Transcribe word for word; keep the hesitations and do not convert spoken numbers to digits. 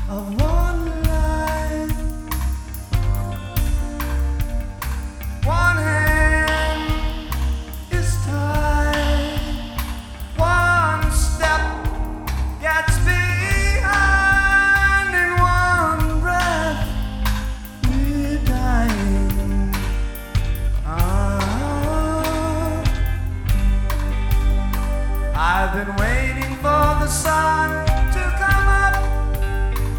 of one life. One hand is tied, one step gets behind, in one breath we're dying. Ah, I've been waiting for the sun